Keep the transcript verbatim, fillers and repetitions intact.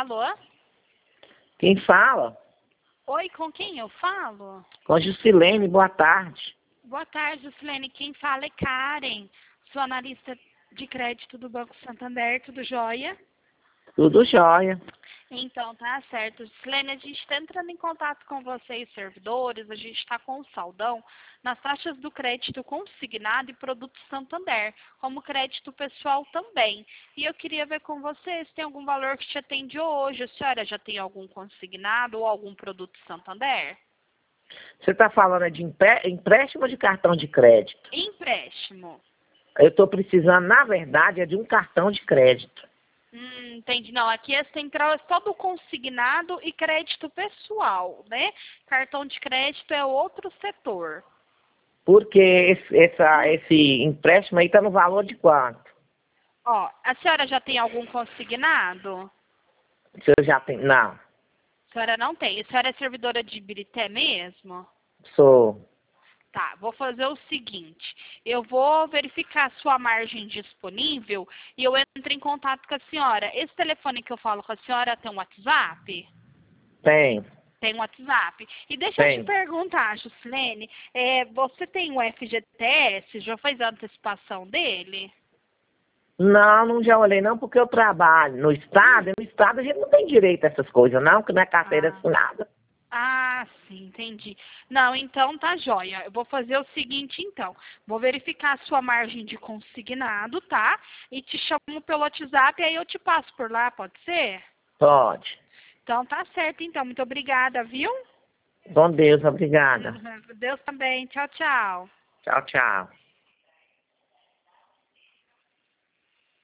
Alô? Quem fala? Oi, com quem eu falo? Com a Juscelene, boa tarde. Boa tarde, Juscelene. Quem fala é Karen, sou analista de crédito do Banco Santander, tudo jóia? Tudo jóia. Então, tá certo. Juscelene, a gente está entrando em contato com vocês, servidores, a gente está com um saldão nas taxas do crédito consignado e produto Santander, como crédito pessoal também. E eu queria ver com vocês se tem algum valor que te atende hoje. A senhora já tem algum consignado ou algum produto Santander? Você está falando de empé- empréstimo ou de cartão de crédito? Empréstimo. Eu estou precisando, na verdade, é de um cartão de crédito. Hum, entendi. Não, aqui a central é só do consignado e crédito pessoal, né? Cartão de crédito é outro setor. Porque esse, essa, esse empréstimo aí está no valor de quanto? Ó, a senhora já tem algum consignado? Se eu já tenho. Não, A senhora não tem. A senhora é servidora de Ibirité mesmo? sou. Tá, vou fazer o seguinte, eu vou verificar a sua margem disponível e eu entro em contato com a senhora. Esse telefone que eu falo com a senhora tem um WhatsApp? Tenho. Tem um WhatsApp. E deixa eu te Tenho. perguntar, Juscelene, é, você tem o F G T S? Já fez a antecipação dele? Não, não já olhei não, porque eu trabalho no estado, e no estado a gente não tem direito a essas coisas não, que não é carteira Ah. assinada. Ah, sim, entendi. Não, então tá jóia. Eu vou fazer o seguinte, então. Vou verificar a sua margem de consignado, tá? E te chamo pelo WhatsApp, aí eu te passo por lá, pode ser? Pode. Então tá certo, então. Muito obrigada, viu? Com Deus, obrigada. Uhum. Deus também. Tchau, tchau. Tchau, tchau.